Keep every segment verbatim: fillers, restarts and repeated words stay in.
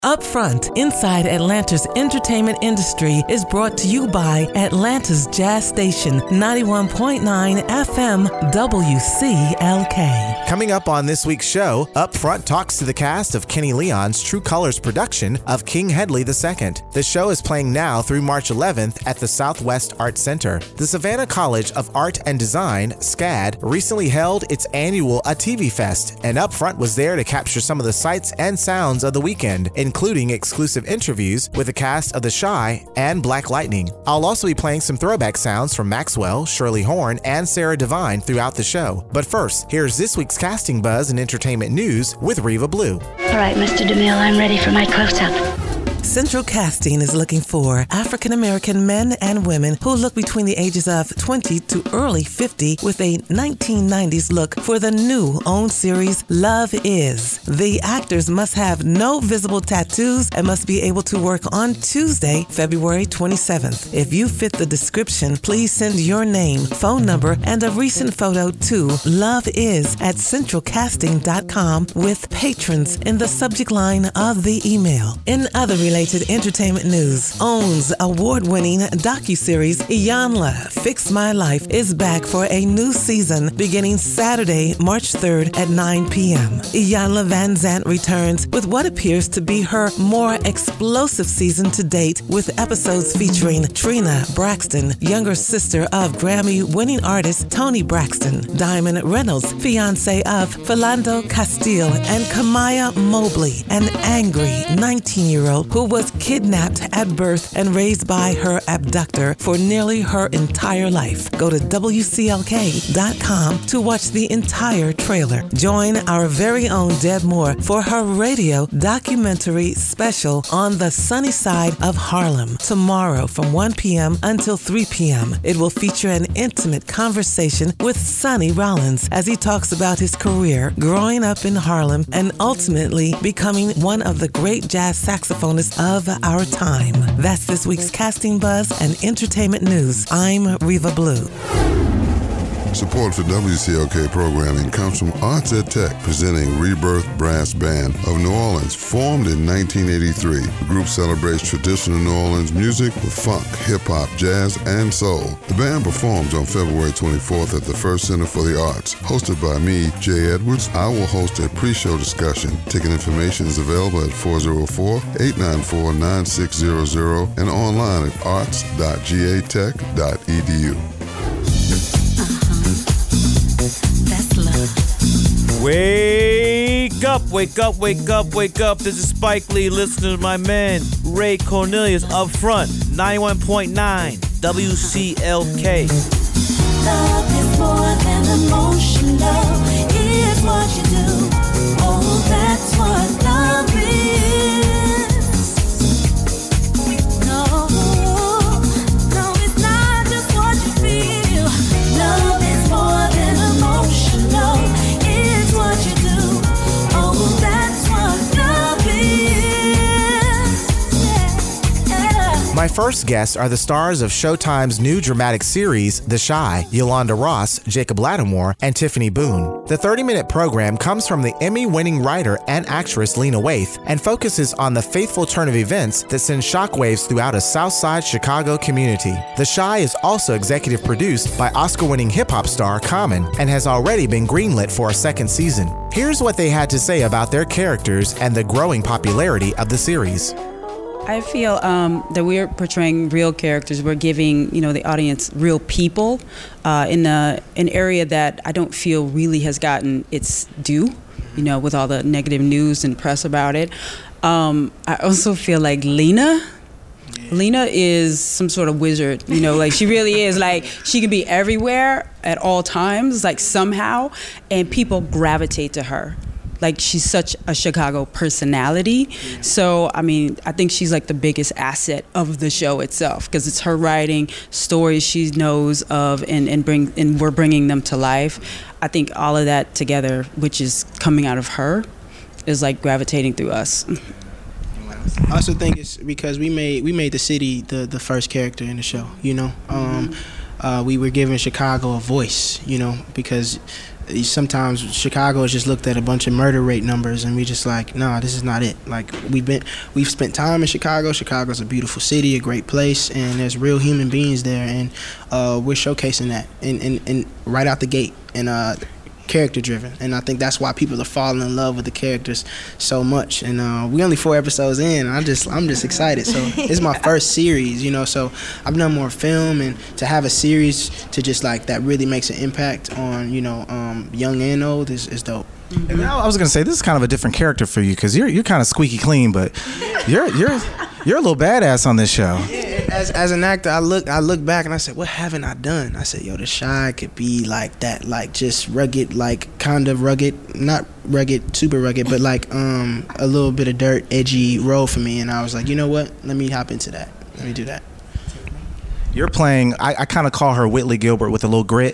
Up Front, Inside Atlanta's entertainment industry is brought to you by Atlanta's Jazz Station, ninety-one point nine F M W C L K. Coming up on this week's show, Up Front talks to the cast of Kenny Leon's True Colors production of King Hedley the Second. The show is playing now through March eleventh at the Southwest Arts Center. The Savannah College of Art and Design, SCAD, recently held its annual A T V Fest, and Up Front was there to capture some of the sights and sounds of the weekend, including exclusive interviews with the cast of The Chi and Black Lightning. I'll also be playing some throwback sounds from Maxwell, Shirley Horn, and Sarah Devine throughout the show. But first, here's this week's casting buzz and entertainment news with Reva Blue. All right, Mister DeMille, I'm ready for my close-up. Central Casting is looking for African-American men and women who look between the ages of twenty to early fifty with a nineteen nineties look for the new OWN series Love Is. The actors must have no visible tattoos and must be able to work on Tuesday, February twenty-seventh. If you fit the description, please send your name, phone number, and a recent photo to loveis at central casting dot com with patrons in the subject line of the email. In other related entertainment news, OWN's award-winning docuseries Iyanla, Fix My Life is back for a new season beginning Saturday, March third at nine p.m. Iyanla Vanzant returns with what appears to be her more explosive season to date, with episodes featuring Trina Braxton, younger sister of Grammy-winning artist Toni Braxton, Diamond Reynolds, fiancé of Philando Castile, and Kamaya Mobley, an angry nineteen-year-old who was kidnapped at birth and raised by her abductor for nearly her entire life. Go to W C L K dot com to watch the entire trailer. Join our very own Deb Moore for her radio documentary special on the sunny side of Harlem tomorrow from one p.m. until three p.m. It will feature an intimate conversation with Sonny Rollins as he talks about his career growing up in Harlem and ultimately becoming one of the great jazz saxophonists of our time. That's this week's casting buzz and entertainment news. I'm Reva Blue. Support for W C L K programming comes from Arts at Tech, presenting Rebirth Brass Band of New Orleans. Formed in nineteen eighty-three, the group celebrates traditional New Orleans music with funk, hip-hop, jazz, and soul. The band performs on February twenty-fourth at the First Center for the Arts. Hosted by me, Jay Edwards, I will host a pre-show discussion. Ticket information is available at four oh four, eight nine four, nine six zero zero and online at arts dot g a tech dot e d u. Wake up, wake up, wake up, wake up. This is Spike Lee. Listen to my man, Ray Cornelius, Up Front, ninety-one point nine W C L K. Love is more than emotion. Love is what you do. Oh, that's what love is. No, no, it's not just what you feel. Love is more than emotion. Love is what you do. Oh, that's what love is. Yeah, yeah. My first guests are the stars of Showtime's new dramatic series, The Chi, Yolanda Ross, Jacob Lattimore, and Tiffany Boone. The thirty-minute program comes from the Emmy-winning writer and actress Lena Waithe and focuses on the faithful turn of events that sends shockwaves throughout a Southside Chicago community. The Chi is also executive produced by Oscar-winning hip-hop star Common and has already been greenlit for a second season. Here's what they had to say about their characters and the growing popularity of the series. I feel um, that we're portraying real characters. We're giving, you know, the audience real people uh, in a, an area that I don't feel really has gotten its due, you know, with all the negative news and press about it. Um, I also feel like Lena, yeah. Lena is some sort of wizard, you know, like she really is. Like she can be everywhere at all times, like somehow, and people gravitate to her. Like she's such a Chicago personality. Yeah. So, I mean, I think she's like the biggest asset of the show itself because it's her writing stories she knows of and, and bring and we're bringing them to life. I think all of that together, which is coming out of her, is like gravitating through us. I also think it's because we made we made the city the, the first character in the show, you know. Um, mm-hmm. uh, we were giving Chicago a voice, you know, because sometimes Chicago is just looked at a bunch of murder rate numbers, and we just like, no, nah, this is not it. Like we've been, we've spent time in Chicago. Chicago's a beautiful city, a great place, and there's real human beings there, and uh, we're showcasing that, and, and, and right out the gate, and uh, character driven, and I think that's why people are falling in love with the characters so much. And uh, we only four episodes in, and I just I'm just excited. So this is my first series, you know. So I've done more film, and to have a series to just like that really makes an impact on, you know, um, young and old is, is dope. And I was gonna say this is kind of a different character for you because you're you're kind of squeaky clean, but you're you're you're a little badass on this show. As as an actor, I look I look back and I said, what haven't I done? I said, yo, The Chi could be like that, like just rugged, like kind of rugged, not rugged, super rugged, but like um a little bit of dirt, edgy role for me. And I was like, you know what? Let me hop into that. Let me do that. You're playing. I, I kind of call her Whitley Gilbert with a little grit.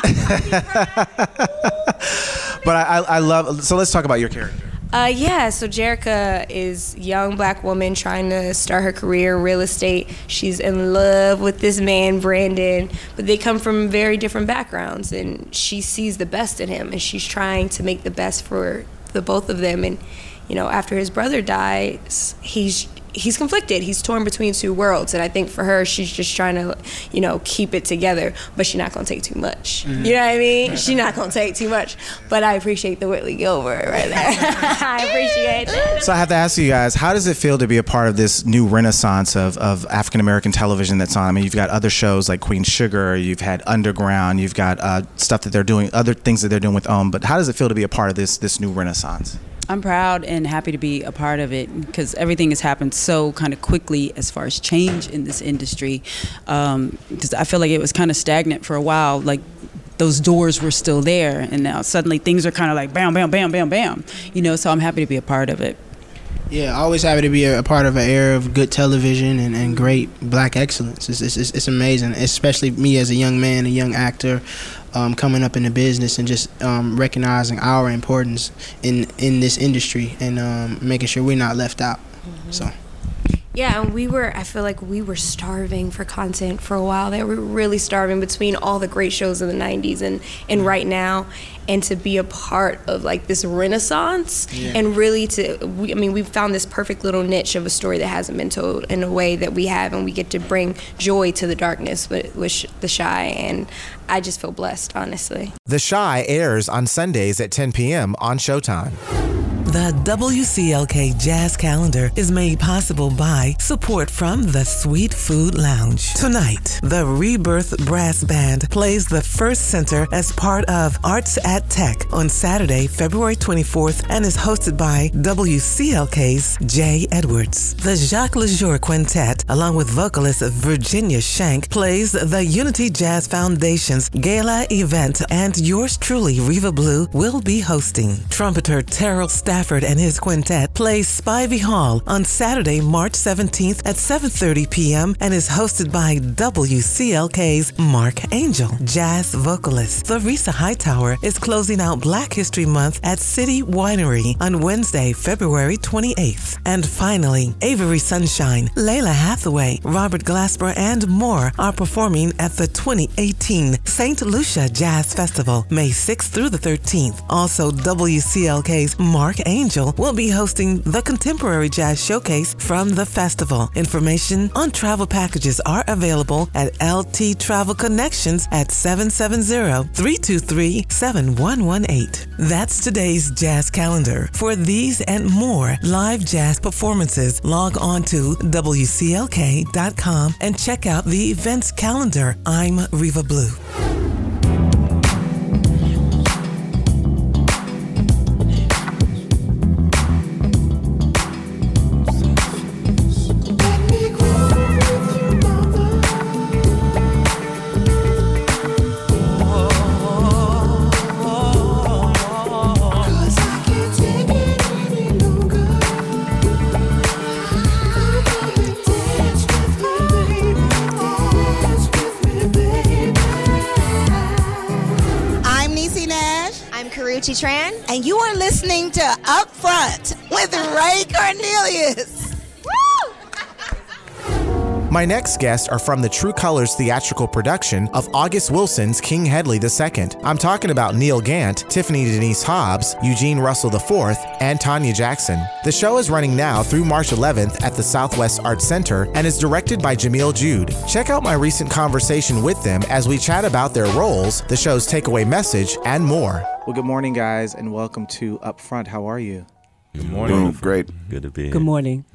But I, I love. So let's talk about your character. Uh, yeah, so Jerica is a young black woman trying to start her career in real estate. She's in love with this man, Brandon, but they come from very different backgrounds, and she sees the best in him, and she's trying to make the best for the both of them. And, you know, after his brother dies, he's he's conflicted. He's torn between two worlds, and I think for her, she's just trying to, you know, keep it together, but she's not going to take too much. Mm-hmm. You know what I mean? She's not going to take too much, but I appreciate the Whitley Gilbert right there. I appreciate that. So I have to ask you guys, how does it feel to be a part of this new renaissance of, of African-American television that's on? I mean, you've got other shows like Queen Sugar, you've had Underground, you've got uh, stuff that they're doing, other things that they're doing with OWN, but how does it feel to be a part of this this new renaissance? I'm proud and happy to be a part of it because everything has happened so kind of quickly as far as change in this industry. Um, because I feel like it was kind of stagnant for a while. Like those doors were still there, and now suddenly things are kind of like bam, bam, bam, bam, bam. You know, so I'm happy to be a part of it. Yeah, always happy to be a, a part of an era of good television and, and great black excellence. It's, it's, it's amazing, especially me as a young man, a young actor. Um, coming up in the business and just um, recognizing our importance in in this industry and um, making sure we're not left out. Mm-hmm. So. Yeah, and we were, I feel like we were starving for content for a while. They were really starving between all the great shows of the nineties and, and right now. And to be a part of like this renaissance yeah. and really to, we, I mean, we've found this perfect little niche of a story that hasn't been told in a way that we have, and we get to bring joy to the darkness with, with The Chi, and I just feel blessed, honestly. The Chi airs on Sundays at ten p.m. on Showtime. The W C L K Jazz Calendar is made possible by support from the Sweet Food Lounge. Tonight, the Rebirth Brass Band plays the First Center as part of Arts at Tech on Saturday, February twenty-fourth, and is hosted by W C L K's Jay Edwards. The Jacques Lejour Quintet, along with vocalist Virginia Shank, plays the Unity Jazz Foundation's gala event, and yours truly, Riva Blue, will be hosting. Trumpeter Terrell Stafford and his quintet plays Spivey Hall on Saturday, March seventeenth at seven thirty p.m. and is hosted by W C L K's Mark Angel. Jazz vocalist Theresa Hightower is closing out Black History Month at City Winery on Wednesday, February twenty-eighth. And finally, Avery Sunshine, Layla Hathaway, Robert Glasper, and more are performing at the twenty eighteen Saint Lucia Jazz Festival, May sixth through the thirteenth. Also, W C L K's Mark Angel will be hosting the Contemporary Jazz Showcase from the festival. Information on travel packages are available at L T Travel Connections at seven seven zero, three two three, seven one one eight. That's today's Jazz Calendar. For these and more live jazz performances, log on to W C L K dot com and check out the events calendar. I'm Riva Blue. Tran, and you are listening to Upfront with Ray Cornelius. Woo! My next guests are from the True Colors theatrical production of August Wilson's King Hedley the Second. I'm talking about Neil Gant, Tiffany Denise Hobbs, Eugene Russell the Fourth, and Tanya Jackson. The show is running now through March eleventh at the Southwest Arts Center and is directed by Jamil Jude. Check out my recent conversation with them as we chat about their roles, the show's takeaway message, and more. Well, good morning, guys, and welcome to Up Front. How are you? Good morning. Doing great. Good to be here. Good morning.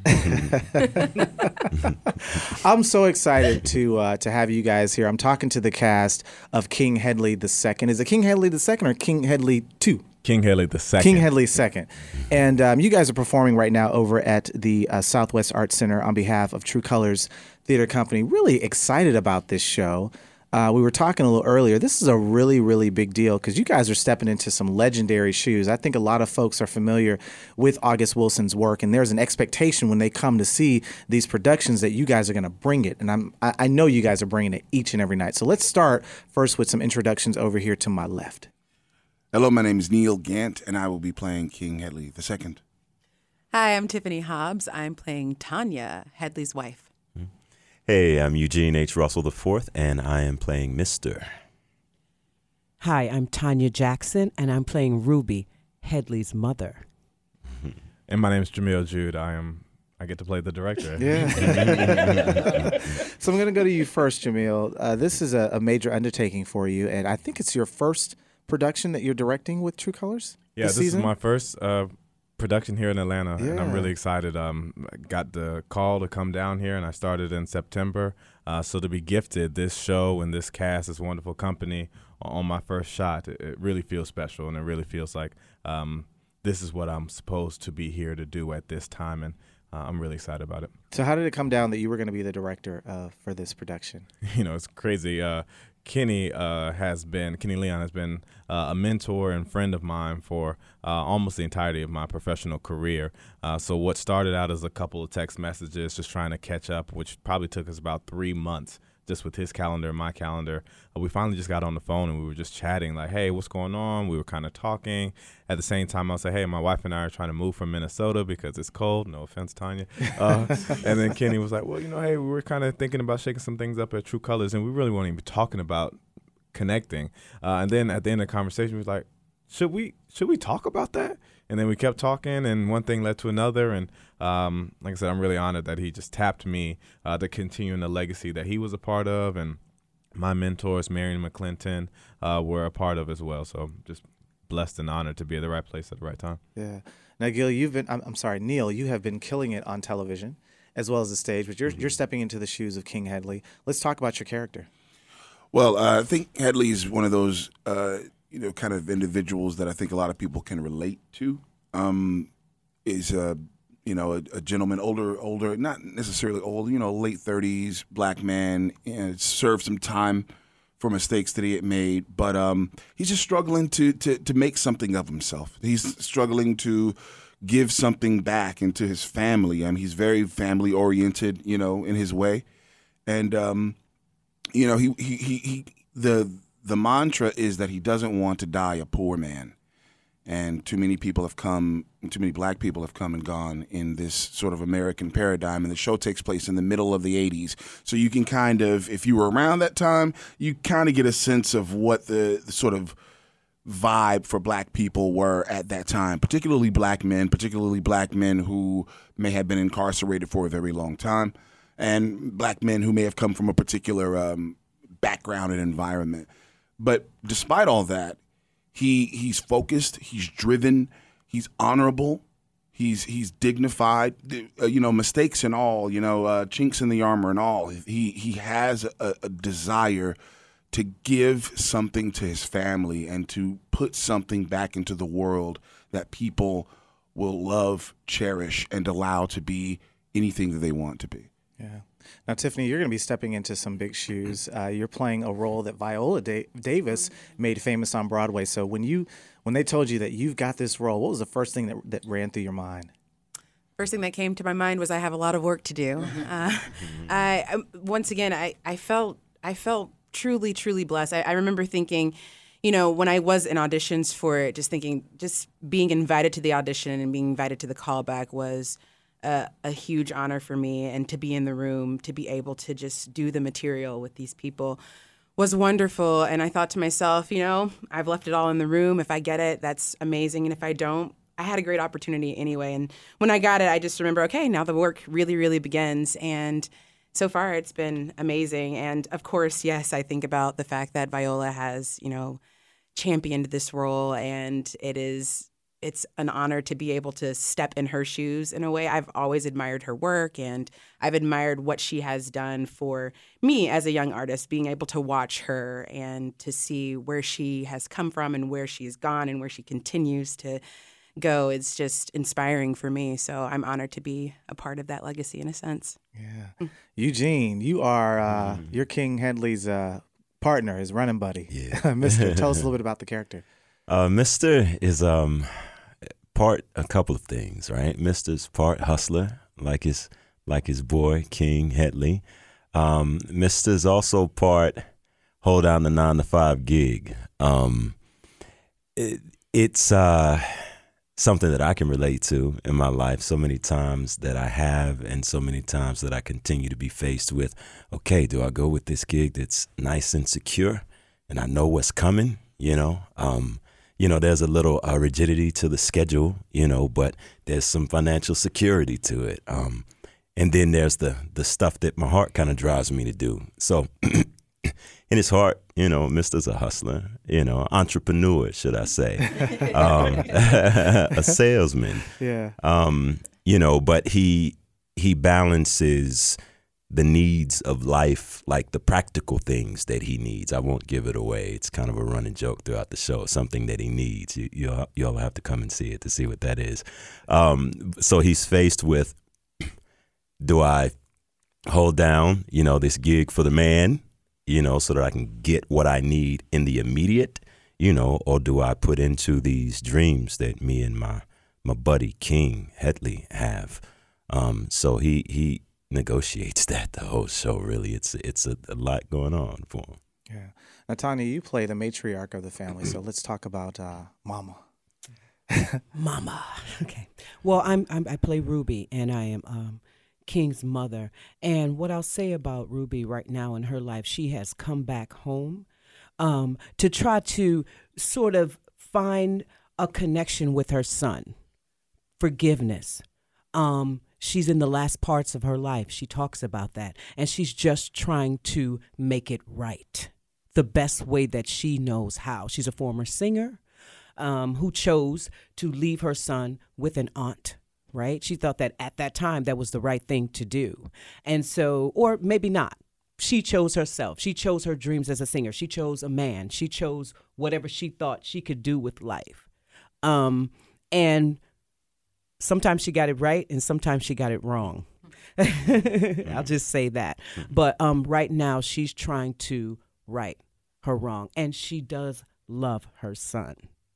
I'm so excited to uh, to have you guys here. I'm talking to the cast of King Hedley the Second. Is it King Hedley the Second or King Hedley Two? King Hedley the Second. King Hedley Second. And um, you guys are performing right now over at the uh, Southwest Arts Center on behalf of True Colors Theater Company. Really excited about this show. Uh, we were talking a little earlier. This is a really, really big deal because you guys are stepping into some legendary shoes. I think a lot of folks are familiar with August Wilson's work, and there's an expectation when they come to see these productions that you guys are going to bring it. And I'm, I, I know you guys are bringing it each and every night. So let's start first with some introductions over here to my left. Hello, my name is Neil Gant, and I will be playing King Hedley the Second. Hi, I'm Tiffany Hobbs. I'm playing Tanya, Hedley's wife. Hey, I'm Eugene H. Russell the Fourth, and I am playing Mister Hi, I'm Tanya Jackson, and I'm playing Ruby, Hedley's mother. And my name is Jamil Jude. I am. I get to play the director. Yeah. So I'm going to go to you first, Jamil. Uh, this is a, a major undertaking for you, and I think it's your first production that you're directing with True Colors. Yeah, this, this is season? my first uh, production here in Atlanta, Yeah. and I'm really excited. Um, I got the call to come down here, and I started in September. Uh, so to be gifted this show and this cast, this wonderful company on my first shot, it, it really feels special, and it really feels like um, this is what I'm supposed to be here to do at this time, and uh, I'm really excited about it. So how did it come down that you were going to be the director uh, for this production? You know, it's crazy. Uh, Kenny uh, has been, Kenny Leon has been uh, a mentor and friend of mine for uh, almost the entirety of my professional career. Uh, so what started out as a couple of text messages, just trying to catch up, which probably took us about three months just with his calendar and my calendar. Uh, we finally just got on the phone and we were just chatting like, hey, what's going on? We were kind of talking. At the same time, I'll say, hey, my wife and I are trying to move from Minnesota because it's cold. No offense, Tanya. Uh, and then Kenny was like, well, you know, hey, we were kind of thinking about shaking some things up at True Colors, and we really weren't even talking about connecting. Uh, and then at the end of the conversation, we was like, should we should we talk about that? And then we kept talking, and one thing led to another. And um, like I said, I'm really honored that he just tapped me uh, to continue in the legacy that he was a part of, and my mentors, Marion McClinton, uh, were a part of as well. So just blessed and honored to be at the right place at the right time. Yeah. Now, Gil, you've been, I'm, I'm sorry, Neil, you have been killing it on television as well as the stage, but you're, mm-hmm. you're stepping into the shoes of King Hedley. Let's talk about your character. Well, uh, I think Hedley is one of those, uh, you know, kind of individuals that I think a lot of people can relate to. Um, is a, you know, a, a gentleman, older, older, not necessarily old, you know, late thirties, black man, and served some time for mistakes that he had made, but um, he's just struggling to, to to make something of himself. He's struggling to give something back into his family. I mean, he's very family oriented, you know, in his way, and um, you know, he, he he he the the mantra is that he doesn't want to die a poor man. And too many people have come, too many black people have come and gone in this sort of American paradigm. And the show takes place in the middle of the eighties. So you can kind of, if you were around that time, you kind of get a sense of what the, the sort of vibe for black people were at that time, particularly black men, particularly black men who may have been incarcerated for a very long time, and black men who may have come from a particular um, background and environment. But despite all that, He he's focused, he's driven, he's honorable, he's he's dignified. Uh, you know, mistakes and all, you know, uh, chinks in the armor and all. He he has a, a desire to give something to his family and to put something back into the world that people will love, cherish, and allow to be anything that they want to be. Yeah. Now, Tiffany, you're going to be stepping into some big shoes. Uh, you're playing a role that Viola da- Davis made famous on Broadway. So when you, when they told you that you've got this role, what was the first thing that, that ran through your mind? First thing that came to my mind was I have a lot of work to do. Uh, I, I once again, I, I felt I felt truly, truly blessed. I, I remember thinking, you know, when I was in auditions for it, just thinking, just being invited to the audition and being invited to the callback was a, a huge honor for me. And to be in the room, to be able to just do the material with these people was wonderful. And I thought to myself, you know, I've left it all in the room. If I get it, that's amazing. And if I don't, I had a great opportunity anyway. And when I got it, I just remember, okay, now the work really, really begins. And so far, it's been amazing. And of course, yes, I think about the fact that Viola has, you know, championed this role, and it is, it's an honor to be able to step in her shoes in a way. I've always admired her work, and I've admired what she has done for me as a young artist, being able to watch her and to see where she has come from and where she's gone and where she continues to go. It's just inspiring for me. So I'm honored to be a part of that legacy in a sense. Yeah. Eugene, you are, uh, mm. you're King Hedley's uh, partner, his running buddy. Yeah. Mister Tell us a little bit about the character. Uh, Mister is um part a couple of things, right? Mister's part hustler, like his like his boy King Hedley. Um, Mister's also part hold down the nine to five gig. Um, it, it's uh. something that I can relate to in my life so many times that I have, and so many times that I continue to be faced with, okay, do I go with this gig that's nice and secure and I know what's coming, you know? Um, you know, there's a little uh, rigidity to the schedule, you know, but there's some financial security to it. Um, and then there's the, the stuff that my heart kind of drives me to do. So in his heart, you know, Mister's a hustler, you know, entrepreneur, should I say, um, a salesman. Yeah. Um, you know, but he he balances the needs of life, like the practical things that he needs. I won't give it away. It's kind of a running joke throughout the show. Something that he needs. You you'll, you'll have to come and see it to see what that is. Um, so he's faced with, do I hold down, you know, this gig for the man, you know, so that I can get what I need in the immediate, you know, or do I put into these dreams that me and my my buddy King Hedley have? Um, so he he negotiates that the whole show. Really, it's it's a, a lot going on for him. Yeah. Now, Tanya, you play the matriarch of the family, so let's talk about uh, Mama. Mama. Okay. Well, I'm, I'm I play Ruby, and I am um. King's mother. And what I'll say about Ruby right now in her life, she has come back home um, to try to sort of find a connection with her son. Forgiveness. Um, she's in the last parts of her life. She talks about that. And she's just trying to make it right the best way that she knows how. She's a former singer um, who chose to leave her son with an aunt. Right? She thought that at that time that was the right thing to do. And so, or maybe not. She chose herself. She chose her dreams as a singer. She chose a man. She chose whatever she thought she could do with life. Um, and sometimes she got it right and sometimes she got it wrong. I'll just say that. But um, right now she's trying to right her wrong. And she does love her son.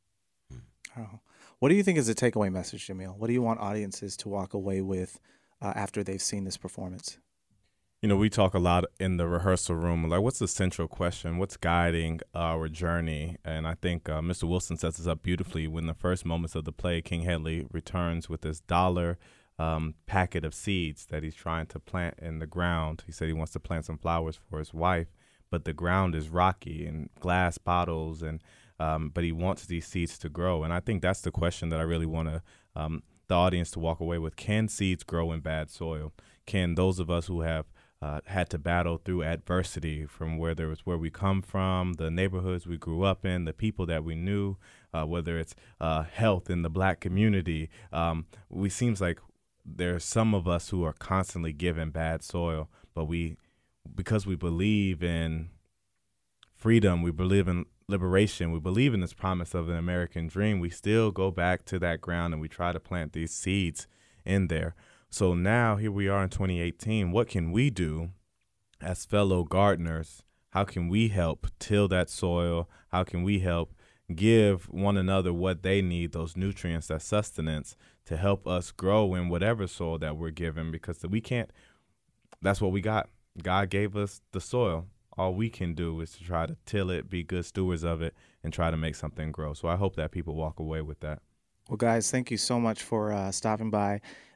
Oh. What do you think is the takeaway message, Jamil? What do you want audiences to walk away with uh, after they've seen this performance? You know, we talk a lot in the rehearsal room, like what's the central question? What's guiding our journey? And I think uh, Mister Wilson sets this up beautifully when the first moments of the play, King Hedley returns with this dollar um, packet of seeds that he's trying to plant in the ground. He said he wants to plant some flowers for his wife, but the ground is rocky and glass bottles and Um, but he wants these seeds to grow. And I think that's the question that I really want to um, the audience to walk away with. Can seeds grow in bad soil? Can those of us who have uh, had to battle through adversity from whether it's where we come from, the neighborhoods we grew up in, the people that we knew, uh, whether it's uh, health in the black community, um, we seems like there's some of us who are constantly given bad soil, but we, because we believe in freedom, we believe in liberation, we believe in this promise of an American dream, we still go back to that ground and we try to plant these seeds in there. So now here we are in twenty eighteen. What can we do as fellow gardeners? How can we help till that soil? How can we help give one another what they need, those nutrients, that sustenance, to help us grow in whatever soil that we're given? Because we can't, that's what we got. God gave us the soil. All we can do is to try to till it, be good stewards of it, and try to make something grow. So I hope that people walk away with that. Well, guys, thank you so much for uh, stopping by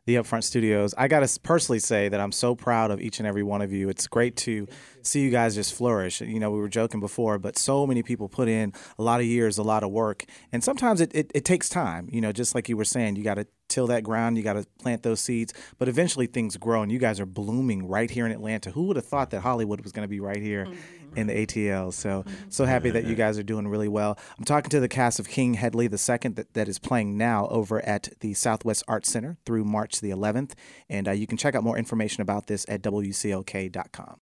the Upfront Studios. I got to personally say that I'm so proud of each and every one of you. It's great to see you guys just flourish. You know, we were joking before, but so many people put in a lot of years, a lot of work. And sometimes it, it, it takes time. You know, just like you were saying, you got to till that ground, you got to plant those seeds. But eventually things grow, and you guys are blooming right here in Atlanta. Who would have thought that Hollywood was going to be right here mm-hmm. in the A T L? So, so happy that you guys are doing really well. I'm talking to the cast of King Hedley the Second that, that is playing now over at the Southwest Arts Center through March the eleventh. And uh, you can check out more information about this at W C L K dot com.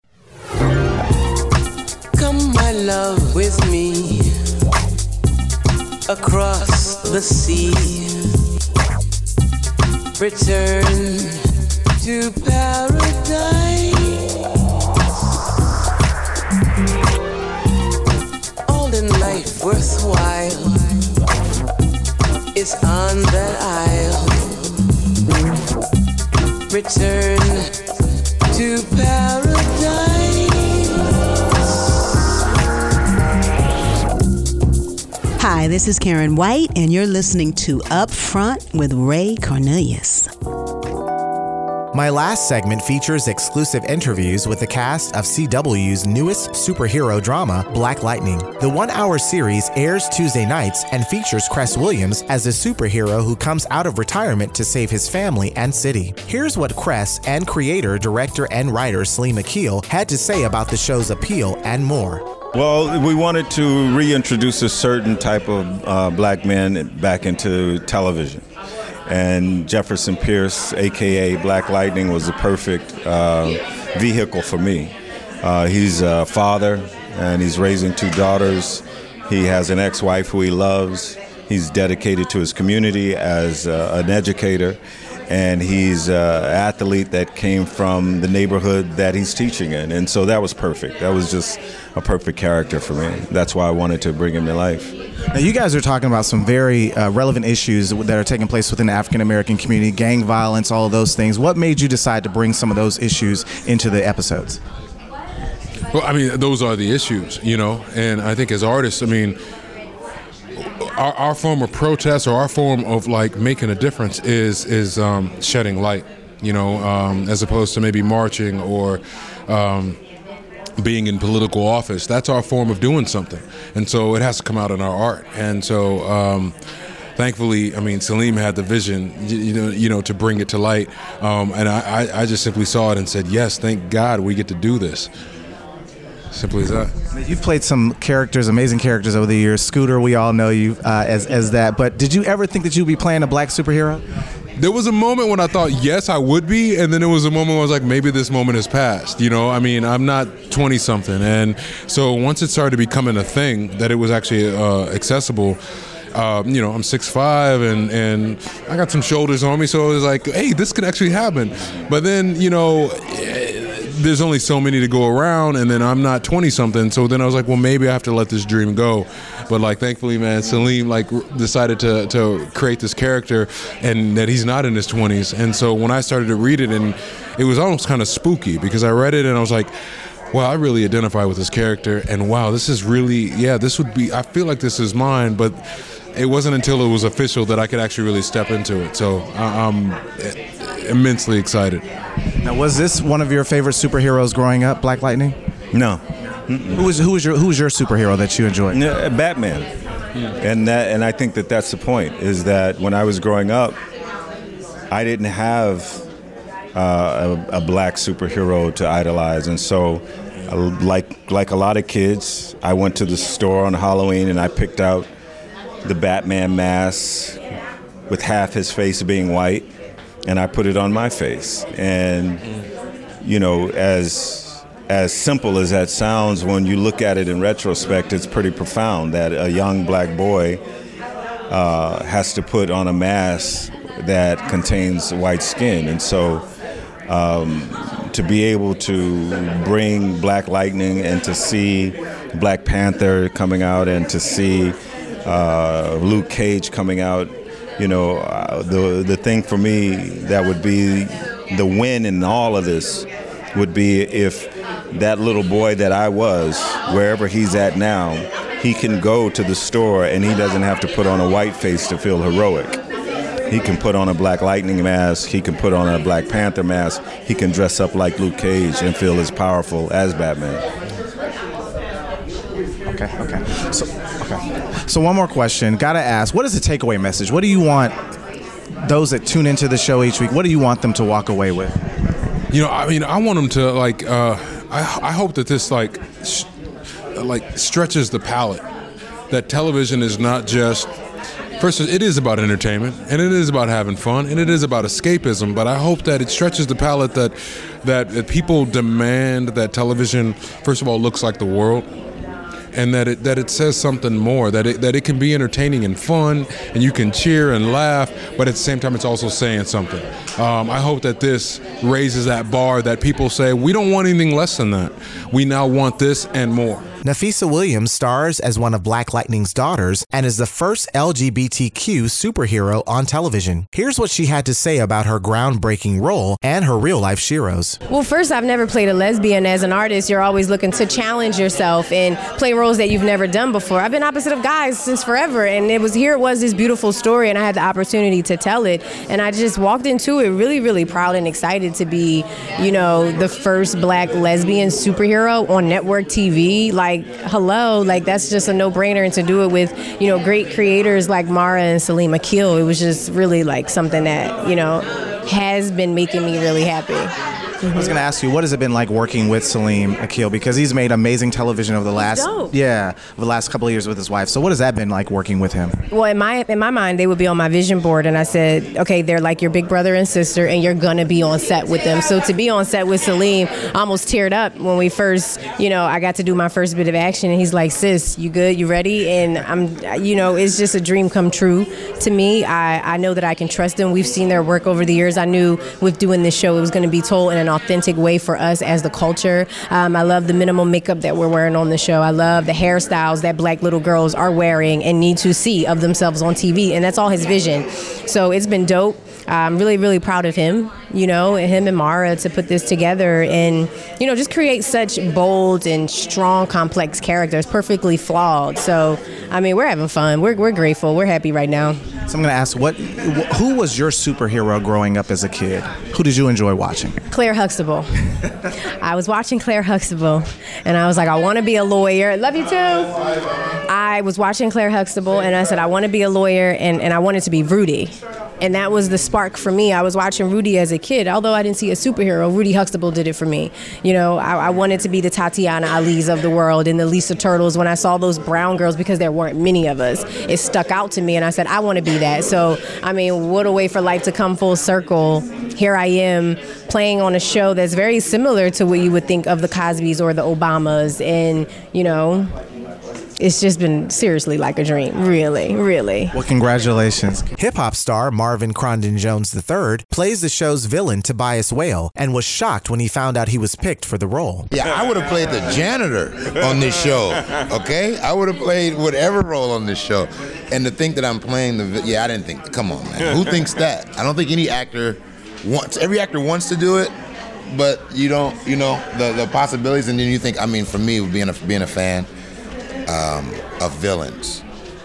Come, my love, with me across the sea. Return to paradise. All in life worthwhile is on that isle. Return to paradise. Hi, this is Karen White, and you're listening to Upfront with Ray Cornelius. My last segment features exclusive interviews with the cast of C W's newest superhero drama, Black Lightning. The one-hour series airs Tuesday nights and features Cress Williams as a superhero who comes out of retirement to save his family and city. Here's what Cress and creator, director, and writer Salim Akil had to say about the show's appeal and more. Well, we wanted to reintroduce a certain type of uh, black man back into television. And Jefferson Pierce, a k a. Black Lightning, was the perfect uh, vehicle for me. Uh, he's a father, and he's raising two daughters. He has an ex-wife who he loves. He's dedicated to his community as uh, an educator. And he's an athlete that came from the neighborhood that he's teaching in. And so that was perfect. That was just a perfect character for me. That's why I wanted to bring him to life. Now, you guys are talking about some very uh, relevant issues that are taking place within the African-American community, gang violence, all of those things. What made you decide to bring some of those issues into the episodes? Well, I mean, those are the issues, you know, and I think as artists, I mean, Our, our form of protest or our form of like making a difference is is um, shedding light, you know, um, as opposed to maybe marching or um, being in political office. That's our form of doing something, and so it has to come out in our art. And so, um, thankfully, I mean, Salim had the vision, you know, you know, to bring it to light, um, and I, I, I just simply saw it and said, yes, thank God we get to do this. Simple as that. You've played some characters, amazing characters over the years. Scooter, we all know you uh, as as that. But did you ever think that you'd be playing a black superhero? There was a moment when I thought, yes, I would be. And then there was a moment where I was like, maybe this moment has passed. You know, I mean, I'm not twenty-something. And so once it started becoming a thing, that it was actually uh, accessible, Uh, you know, I'm six five and, and I got some shoulders on me. So it was like, hey, this could actually happen. But then, you know, there's only so many to go around, and then I'm not twenty-something. So then I was like, well, maybe I have to let this dream go. But, like, thankfully, man, Salim, like, decided to, to create this character and that he's not in his twenties. And so when I started to read it, and it was almost kind of spooky because I read it and I was like, wow, I really identify with this character. And, wow, this is really, yeah, this would be, I feel like this is mine. But it wasn't until it was official that I could actually really step into it. So I'm immensely excited. Now, was this one of your favorite superheroes growing up, Black Lightning? No. Who was who was your who was your superhero that you enjoyed? Yeah, Batman. Yeah. And that and I think that that's the point, is that when I was growing up, I didn't have uh, a, a black superhero to idolize, and so uh, like like a lot of kids, I went to the store on Halloween and I picked out the Batman mask with half his face being white, and I put it on my face. And, you know, as as simple as that sounds, when you look at it in retrospect, it's pretty profound that a young black boy uh, has to put on a mask that contains white skin. And so um, to be able to bring Black Lightning and to see Black Panther coming out and to see Uh, Luke Cage coming out, you know, uh, the the thing for me that would be the win in all of this would be if that little boy that I was, wherever he's at now, he can go to the store and he doesn't have to put on a white face to feel heroic. He can put on a Black Lightning mask. He can put on a Black Panther mask. He can dress up like Luke Cage and feel as powerful as Batman. Okay, okay. So, okay. So one more question. Gotta ask, what is the takeaway message? What do you want those that tune into the show each week, what do you want them to walk away with? You know, I mean, I want them to, like, uh, I, I hope that this, like, sh- like stretches the palate. That television is not just, first, it is about entertainment, and it is about having fun, and it is about escapism, but I hope that it stretches the palate that, that, that people demand that television, first of all, looks like the world, and that it that it says something more, that it that it can be entertaining and fun, and you can cheer and laugh, but at the same time, it's also saying something. Um, I hope that this raises that bar that people say, we don't want anything less than that. We now want this and more. Nafisa Williams stars as one of Black Lightning's daughters and is the first L G B T Q superhero on television. Here's what she had to say about her groundbreaking role and her real-life sheroes. Well, first, I've never played a lesbian. As an artist, you're always looking to challenge yourself and play roles that you've never done before. I've been opposite of guys since forever, and it was here it was this beautiful story, and I had the opportunity to tell it, and I just walked into it really, really proud and excited to be, you know, the first Black lesbian superhero on network T V. Like, Like, hello, like that's just a no-brainer, and to do it with, you know, great creators like Mara and Salim Akil, it was just really like something that, you know, has been making me really happy. I was going to ask you, what has it been like working with Salim Akil? Because he's made amazing television over the last, dope. yeah, over the last couple of years with his wife. So what has that been like working with him? Well, in my in my mind, they would be on my vision board, and I said, okay, they're like your big brother and sister, and you're gonna be on set with them. So to be on set with Salim, I almost teared up when we first, you know, I got to do my first bit of action, and he's like, sis, you good? You ready? And I'm, you know, it's just a dream come true to me. I, I know that I can trust them. We've seen their work over the years. I knew with doing this show, it was gonna be told in an authentic way for us as the culture. Um, I love the minimal makeup that we're wearing on the show. I love the hairstyles that Black little girls are wearing and need to see of themselves on T V, and that's all his vision. So it's been dope. I'm really, really proud of him, you know, and him and Mara to put this together and, you know, just create such bold and strong, complex characters, perfectly flawed. So, I mean, we're having fun. We're we're grateful. We're happy right now. So I'm going to ask, what, who was your superhero growing up as a kid? Who did you enjoy watching? Claire Huxtable. I was watching Claire Huxtable, and I was like, I want to be a lawyer. Love you too. I was watching Claire Huxtable, and I said, I want to be a lawyer, and, and I wanted to be Rudy. And that was the spark for me. I was watching Rudy as a kid. Although I didn't see a superhero, Rudy Huxtable did it for me. You know, I, I wanted to be the Tatiana Ali's of the world and the Lisa Turtles. When I saw those brown girls, because there weren't many of us, it stuck out to me, and I said, I want to be that. So, I mean, what a way for life to come full circle. Here I am playing on a show that's very similar to what you would think of the Cosbys or the Obamas. And, you know, it's just been seriously like a dream. Really, really. Well, congratulations. Hip-hop star Marvin Crondon Jones the third plays the show's villain Tobias Whale and was shocked when he found out he was picked for the role. Yeah, I would have played the janitor on this show, okay? I would have played whatever role on this show. And to think that I'm playing the, vi- yeah, I didn't think, come on, man. Who thinks that? I don't think any actor wants, every actor wants to do it, but you don't, you know, the, the possibilities, and then you think, I mean, for me, being a, being a fan, Um, of villains,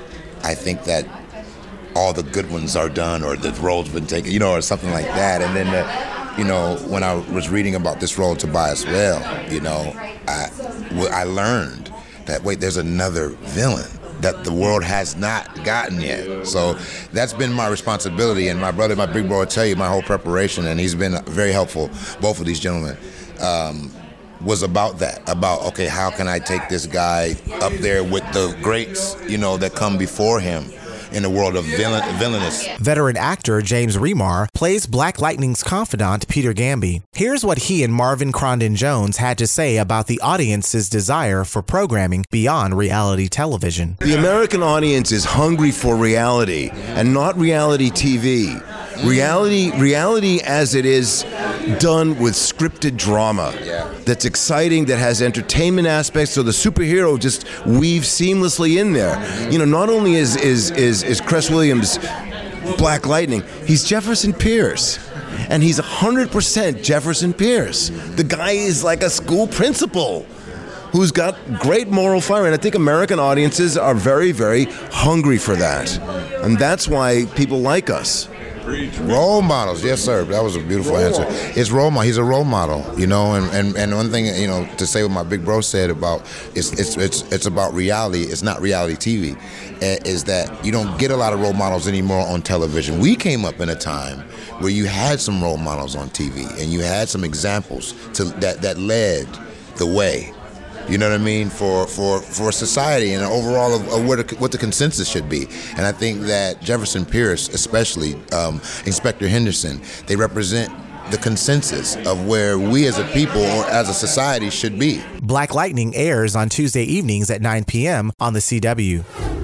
I think that all the good ones are done, or the role's been taken, you know, or something like that. And then, the, you know, when I was reading about this role, Tobias Whale, you know, I, I learned that, wait, there's another villain that the world has not gotten yet. So that's been my responsibility. And my brother, my big bro will tell you my whole preparation, and he's been very helpful, both of these gentlemen. Um, was about that, about, okay, how can I take this guy up there with the greats, you know, that come before him in the world of villain, villainous. Veteran actor James Remar plays Black Lightning's confidant Peter Gamby. Here's what he and Marvin Crondon Jones had to say about the audience's desire for programming beyond reality television. The American audience is hungry for reality, and not reality T V. Reality, reality as it is done with scripted drama. Yeah. That's exciting, that has entertainment aspects, so the superhero just weaves seamlessly in there. You know, not only is is is, is Cress Williams Black Lightning, he's Jefferson Pierce. And he's one hundred percent Jefferson Pierce. The guy is like a school principal who's got great moral fiber. And I think American audiences are very, very hungry for that. And that's why people like us. Role models, yes, sir. That was a beautiful Role answer. model. It's role model. He's a role model, you know. And, and, and one thing, you know, to say what my big bro said about it's it's it's it's about reality. It's not reality T V. eh, Is that you don't get a lot of role models anymore on television. We came up in a time where you had some role models on T V and you had some examples to that that led the way. You know what I mean, for for, for society and overall of, of what, the, what the consensus should be. And I think that Jefferson Pierce, especially um, Inspector Henderson, they represent the consensus of where we as a people or as a society should be. Black Lightning airs on Tuesday evenings at nine p.m. on the C W.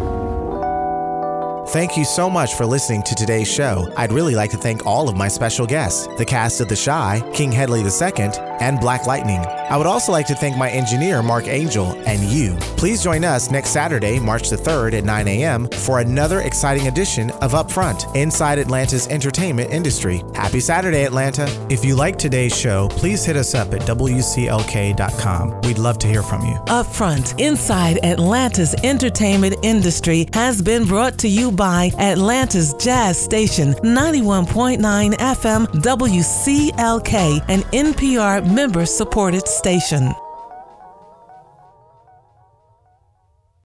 Thank you so much for listening to today's show. I'd really like to thank all of my special guests, the cast of The Chi, King Hedley the Second, and Black Lightning. I would also like to thank my engineer, Mark Angel, and you. Please join us next Saturday, March the third at nine a.m. for another exciting edition of Upfront, inside Atlanta's entertainment industry. Happy Saturday, Atlanta. If you like today's show, please hit us up at W C L K dot com. We'd love to hear from you. Upfront, inside Atlanta's entertainment industry, has been brought to you by Atlanta's Jazz Station, ninety-one point nine F M W C L K, an N P R member-supported station.